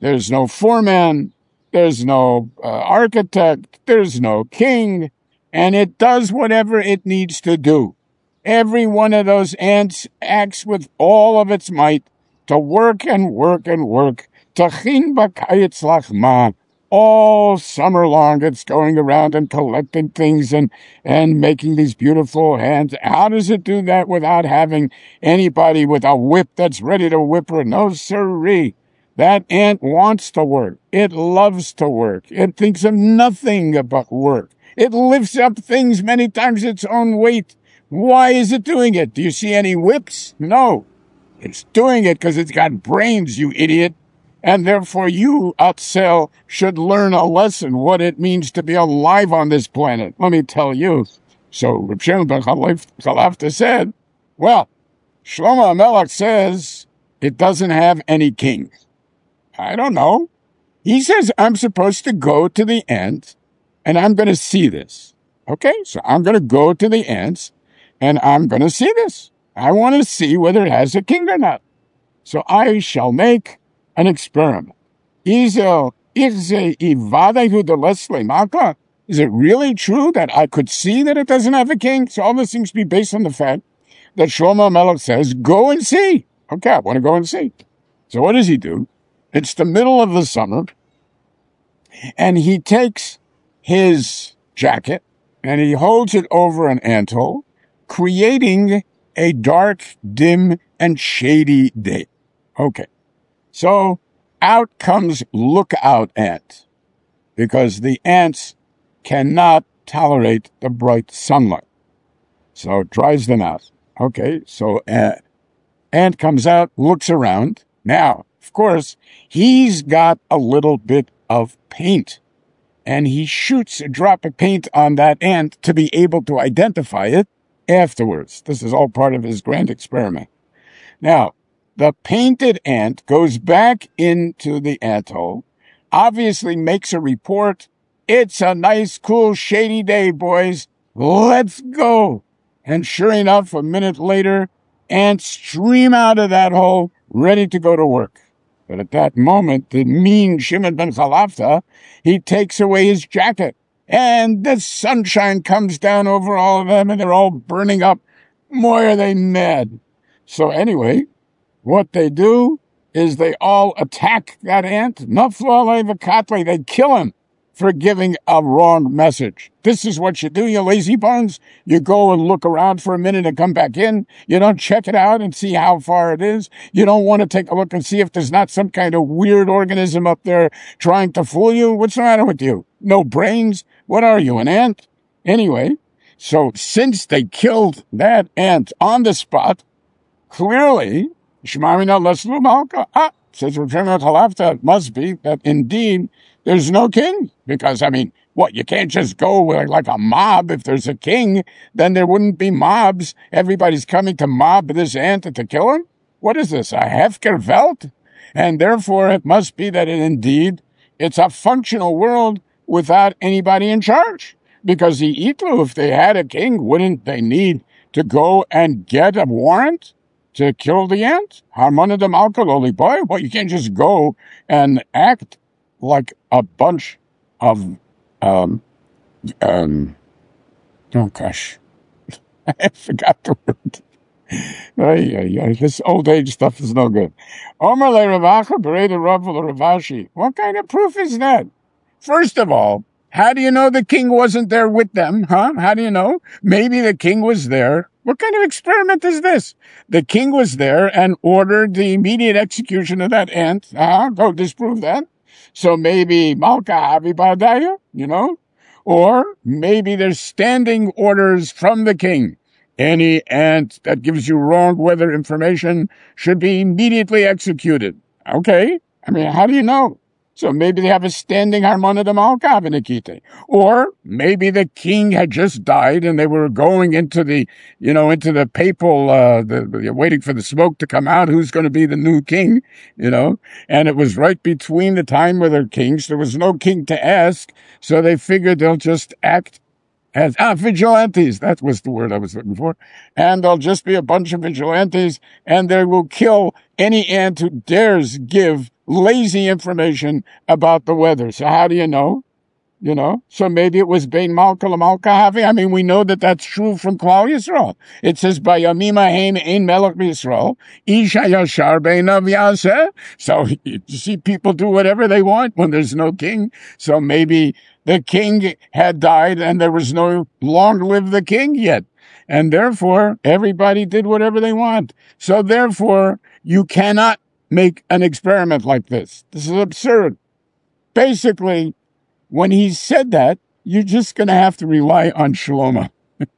foreman. There's no architect. There's no king. And it does whatever it needs to do. Every one of those ants acts with all of its might to work and work and work. Tachin b'kayetz lachma. All summer long it's going around and collecting things and making these beautiful hands. How does it do that without having anybody with a whip that's ready to whip her? No siree. That ant wants to work. It loves to work. It thinks of nothing but work. It lifts up things many times its own weight. Why is it doing it? Do you see any whips? No. It's doing it because it's got brains, you idiot. And therefore you, Atzel, should learn a lesson, what it means to be alive on this planet. Let me tell you. So Reb Shimon ben Chalafta said, well, Shlomo HaMelech says it doesn't have any king. I don't know. He says I'm supposed to go to the ant and I'm going to see this. Okay, so I'm going to go to the ants and I'm going to see this. I want to see whether it has a king or not. So I shall make an experiment. Is it really true that I could see that it doesn't have a king? So all this seems to be based on the fact that Shlomo HaMelech says, go and see. Okay, I want to go and see. So what does he do? It's the middle of the summer, and he takes his jacket and he holds it over an anthole, creating a dark, dim, and shady day. Okay. So out comes lookout ant, because the ants cannot tolerate the bright sunlight. So it drives them out. Okay, so ant comes out, looks around. Now, of course, he's got a little bit of paint, and he shoots a drop of paint on that ant to be able to identify it afterwards. This is all part of his grand experiment. Now, the painted ant goes back into the anthole, obviously makes a report. It's a nice, cool, shady day, boys. Let's go. And sure enough, a minute later, ants stream out of that hole, ready to go to work. But at that moment, the mean Shimon ben Chalafta, he takes away his jacket, and the sunshine comes down over all of them, and they're all burning up. Boy, are they mad. So anyway, what they do is they all attack that ant. They kill him for giving a wrong message. This is what you do, you lazy bones. You go and look around for a minute and come back in. You don't check it out and see how far it is. You don't want to take a look and see if there's not some kind of weird organism up there trying to fool you. What's the matter with you? No brains? What are you, an ant? Anyway, so since they killed that ant on the spot, clearly, says it must be that indeed there's no king. Because, I mean, what, you can't just go like a mob. If there's a king, then there wouldn't be mobs. Everybody's coming to mob this ant and to kill him? What is this, a Hefkerwelt? And therefore it must be that indeed it's a functional world without anybody in charge. Because the Itlu, if they had a king, wouldn't they need to go and get a warrant to kill the ant? Harmona de Malkaloli boy. Well, you can't just go and act like a bunch of um, oh gosh, I forgot the word. This old age stuff is no good. Omer le Ravacha Bereda Rav Ravashi. What kind of proof is that? First of all, how do you know the king wasn't there with them, huh? How do you know? Maybe the king was there. What kind of experiment is this? The king was there and ordered the immediate execution of that ant. Go disprove that. So maybe Malka Havi Badaya, or maybe there's standing orders from the king. Any ant that gives you wrong weather information should be immediately executed. Okay. I mean, how do you know? So maybe they have a standing harmona de malka v'nikite. Or maybe the king had just died and they were going into the papal, waiting for the smoke to come out. Who's going to be the new king, And it was right between the time of their kings. There was no king to ask. So they figured they'll just act as vigilantes. That was the word I was looking for. And there'll just be a bunch of vigilantes, and they will kill any ant who dares give lazy information about the weather. So how do you know? So maybe it was Bein Malka Malka Havi. I mean, we know that that's true from Klal Yisrael. It says, by Yamima Ein Melech Yisrael, Isha Yashar Beinav Yaseh. So you see people do whatever they want when there's no king. So maybe the king had died and there was no long live the king yet. And therefore, everybody did whatever they want. So therefore, you cannot make an experiment like this. This is absurd. Basically, when he said that, you're just going to have to rely on Shlomo.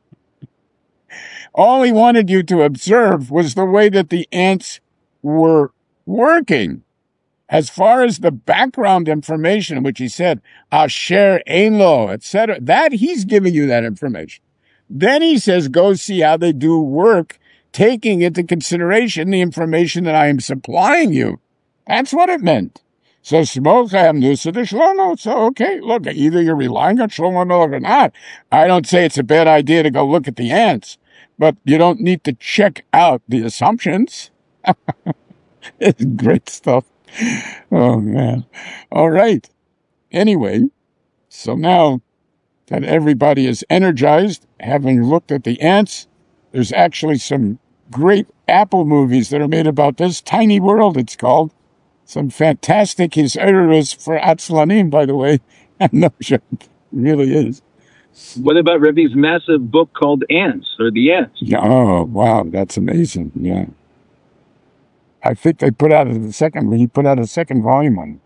All he wanted you to observe was the way that the ants were working. As far as the background information, which he said, Asher Einlo, etc., that he's giving you that information. Then he says, go see how they do work, taking into consideration the information that I am supplying you. That's what it meant. So Shmochem Nusa de Shlomo. So okay, look, either you're relying on Shlomo or not. I don't say it's a bad idea to go look at the ants, but you don't need to check out the assumptions. It's great stuff. Oh man. All right. Anyway, so now that everybody is energized, having looked at the ants, there's actually some great Apple movies that are made about this. Tiny World, it's called. Some fantastic Hisayrus for Atzlanim, by the way. No, it really is. What about Rebbe's massive book called Ants, or The Ants? Yeah, oh, wow, that's amazing. Yeah. I think they put out he put out a second volume on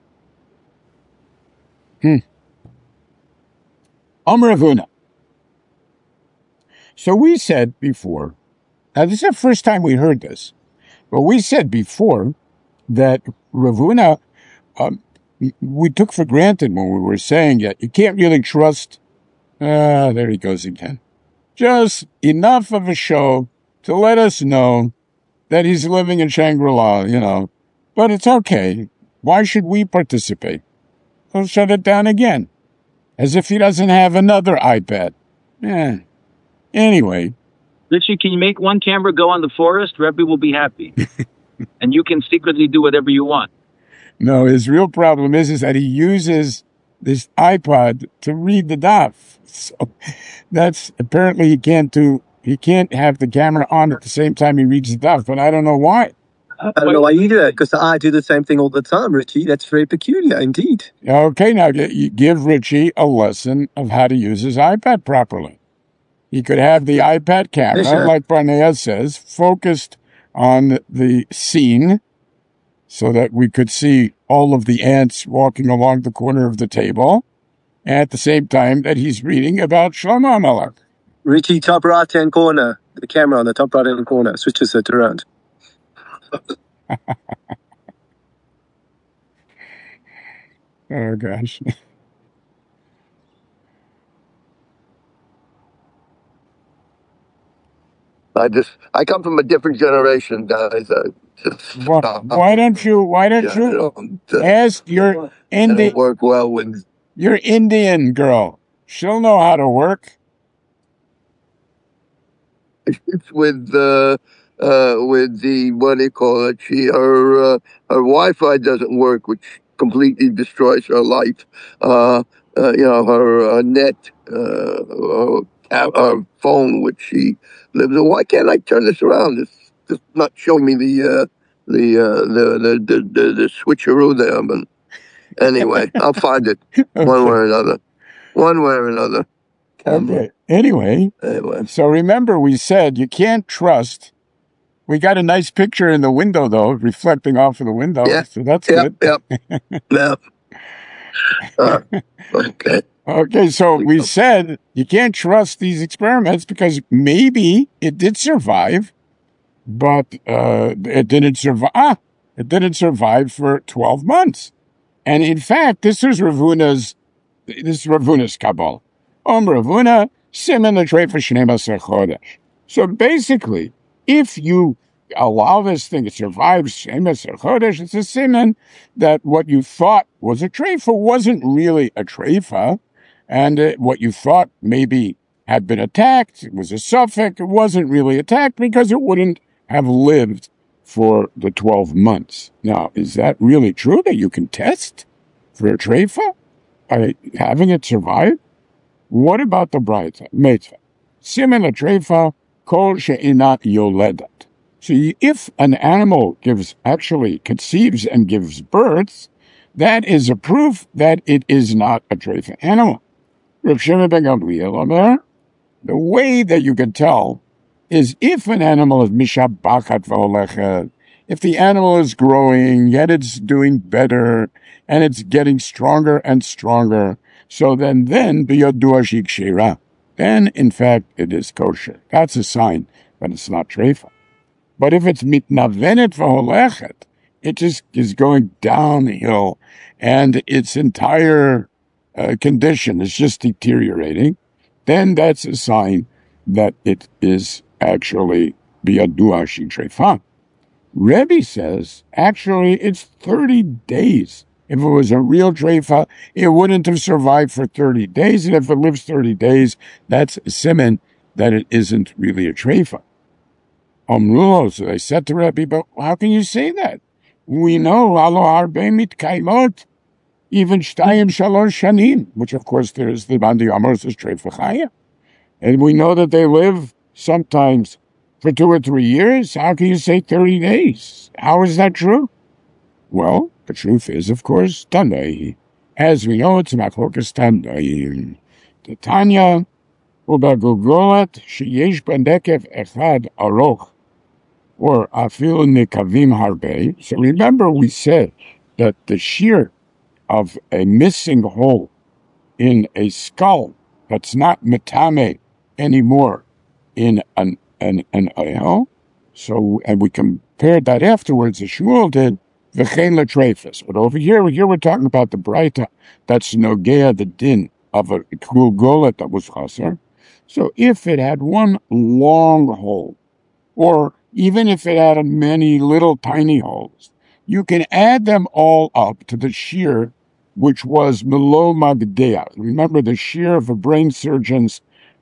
it. Amar Avuna. So we said before, now this is the first time we heard this, but we said before that Ravuna, we took for granted when we were saying it. You can't really trust. There he goes again. Just enough of a show to let us know that he's living in Shangri-La, But it's okay. Why should we participate? He'll shut it down again. As if he doesn't have another iPad. Anyway. Richie, can you make one camera go on the forest? Rebbe will be happy. And you can secretly do whatever you want. No, his real problem is that he uses this iPod to read the daf. So that's apparently he can't have the camera on at the same time he reads the daf, but I don't know why. I don't know why you do that, because I do the same thing all the time, Richie. That's very peculiar indeed. Okay, now you give Richie a lesson of how to use his iPad properly. He could have the iPad camera, like Barnea says, focused on the scene so that we could see all of the ants walking along the corner of the table at the same time that he's reading about Shlomo Melech. Richie, top right hand corner. The camera on the top right hand corner. Switches it around. Oh, gosh. I come from a different generation, guys. Why don't you ask your Indian work well with your Indian girl? She'll know how to work. It's with the what do you call it? Her Wi-Fi doesn't work, which completely destroys her life. Her net, her phone, which she lives in. Why can't I turn this around? It's just not showing me the switcheroo there. But anyway, I'll find it one way or another. One way or another. Okay. Anyway, so remember we said you can't trust. We got a nice picture in the window, though, reflecting off of the window. Yeah. So that's good. Yep. Okay. Okay, so we said you can't trust these experiments because maybe it did survive, but it didn't survive. It didn't survive for 12 months. And in fact, this is Ravuna's Kabbalah. Ravuna, simen l'treifa shnei maser chodesh. So basically, if you allow this thing to survive shnei maser chodesh, it's a simen that what you thought was a treifa wasn't really a treifa, and what you thought maybe had been attacked, it was a suffix, it wasn't really attacked because it wouldn't have lived for the 12 months. Now, is that really true that you can test for a treifa by having it survive? What about the Braita? Mitzvah. Simen l'treifa kol she'inat yoledat. So if an animal conceives and gives birth, that is a proof that it is not a treifa animal. Rav Shimon ben Gamliel Omer, the way that you can tell is if an animal is mishabachat v'holechet, if the animal is growing, yet it's doing better, and it's getting stronger and stronger, so then b'yodua shikshira, then in fact it is kosher. That's a sign, but it's not treifa. But if it's mitnavenet v'holechet, it just is going downhill, and its entire condition is just deteriorating, then that's a sign that it is actually b'yodua shikshira. Rebbe says, actually, it's 30 days. If it was a real treifa, it wouldn't have survived for 30 days. And if it lives 30 days, that's a siman that it isn't really a treifa. Omrulo, so they said to Rebbe, but how can you say that? We know, alo harbe mitkaimot, even shtayim shalosh shanim, which of course there's the Bandi Amos is treifa chaya. And we know that they live sometimes for 2 or 3 years. How can you say 30 days? How is that true? Well, the truth is, of course, Tanai. As we know, it's Machlokas Tanai. The Tanya, Ubagugolat, Sheyesh Bandekev Echad Aroch, or Afil Nikavim Harbe. So remember, we said that the shear of a missing hole in a skull that's not metame anymore in an ayel. So, and we compared that afterwards, as Shmuel did, v'chein l'treifas. But over here we're talking about the Braita, that's nogea, the din of a kulgolet that was chaser. So if it had one long hole, or even if it had many little tiny holes, you can add them all up to the shear, which was melo magdea. Remember the shear of a brain surgeon's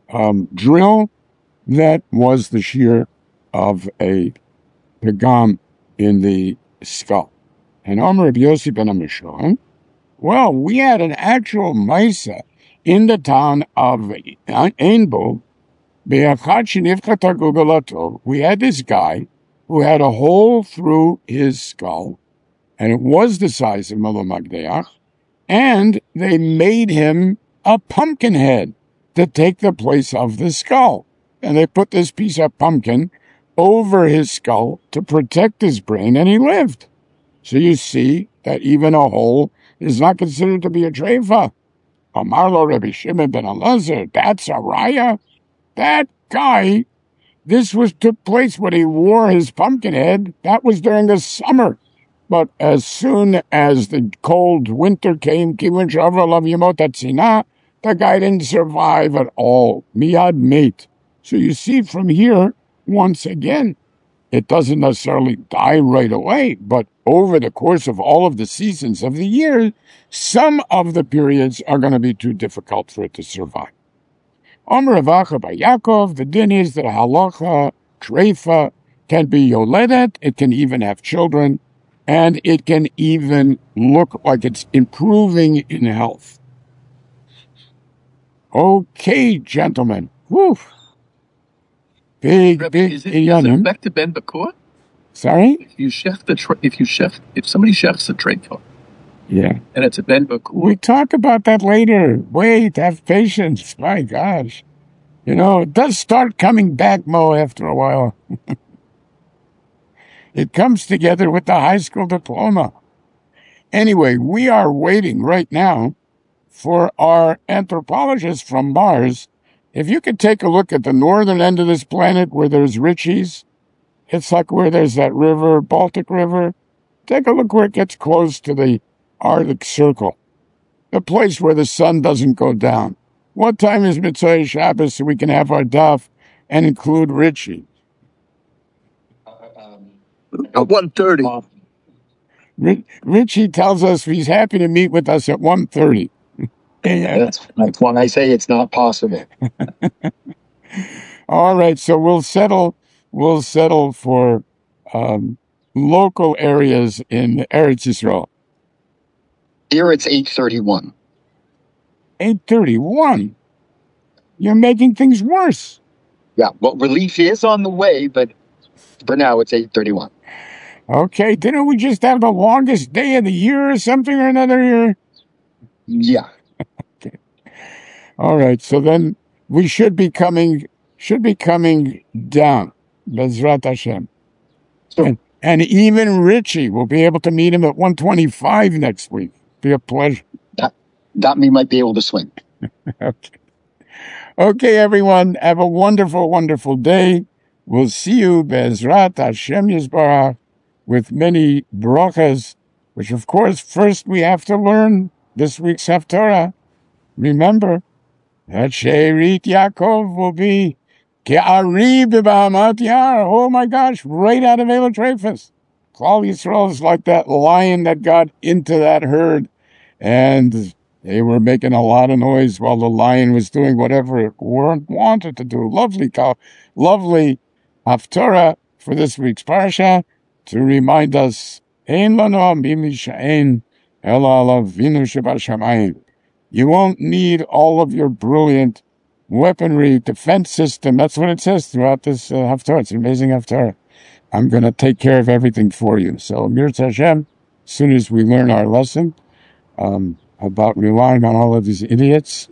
drill? That was the shear of a pegam in the skull. And Omer Rabbi Yossi ben Amishon, well, we had an actual Maisa in the town of Einbo. We had this guy who had a hole through his skull, and it was the size of Melo Magdeach, and they made him a pumpkin head to take the place of the skull. And they put this piece of pumpkin over his skull to protect his brain, and he lived. So you see that even a hole is not considered to be a treifa. Amarlo Rabbi Shimon ben Elazar, that's a raya. That guy, this took place when he wore his pumpkin head. That was during the summer. But as soon as the cold winter came, the guy didn't survive at all. Miyad mate. So you see from here, once again, it doesn't necessarily die right away, but over the course of all of the seasons of the year, some of the periods are going to be too difficult for it to survive. Omer Avacha by Yaakov, the din is that halacha, treifa, can be yoledet, it can even have children, and it can even look like it's improving in health. Okay, gentlemen. Woo. Big Is it Inyanim. back to Ben Bakur? Sorry? If somebody chefs the trade Yeah. and it's a Ben Bakur, We talk about that later. Wait, have patience. My gosh. You know, it does start coming back, Mo, after a while. It comes together with the high school diploma. Anyway, we are waiting right now for our anthropologist from Mars. If you could take a look at the northern end of this planet where there's Ritchie's, it's like where there's that river, Baltic River. Take a look where it gets close to the Arctic Circle, the place where the sun doesn't go down. What time is Mitzvah Shabbos so we can have our daf and include Ritchie? 1:30. Ritchie tells us he's happy to meet with us at 1:30. That's when I say it's not possible. All right, so we'll settle for local areas in Eretz Yisrael. Here it's 8:31. 8:31. You're making things worse. Yeah, well, relief is on the way, but for now it's 8:31. Okay, didn't we just have the longest day of the year or something or another year? Yeah. Okay. All right, so then we should be coming down. Bezrat Hashem. So, And even Ritchie will be able to meet him at 1:25 next week. Be a pleasure. that we might be able to swing. Okay. Okay, everyone. Have a wonderful, wonderful day. We'll see you, Bezrat Hashem Yisbarach, with many brachas, which, of course, first we have to learn this week's Haftarah. Remember that She'erit Yaakov will be Ke'ari b'Bahamat Yar. Oh, my gosh, right out of Elotrefus. Klal Yisrael is like that lion that got into that herd, and they were making a lot of noise while the lion was doing whatever it wanted to do. Lovely Haftarah for this week's Parsha to remind us, Ein lanu mi misha'en ela alavinu shebashamayim. You won't need all of your brilliant weaponry defense system. That's what it says throughout this Haftarah. It's an amazing Haftarah. I'm going to take care of everything for you. So, Mirza Hashem, as soon as we learn our lesson about relying on all of these idiots,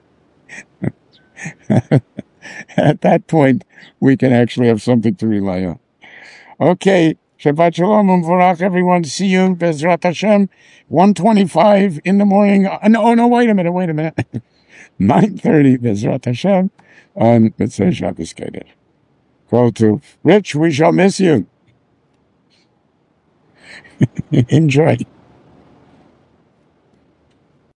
at that point, we can actually have something to rely on. Okay, Shabbat Shalom Umvarach, everyone. See you, Bezrat Hashem, 1:25 in the morning. No, wait a minute. 9:30, Bezrat Hashem, on Mitzvah Shabbos Kodesh. Go to Rich, we shall miss you. Enjoy.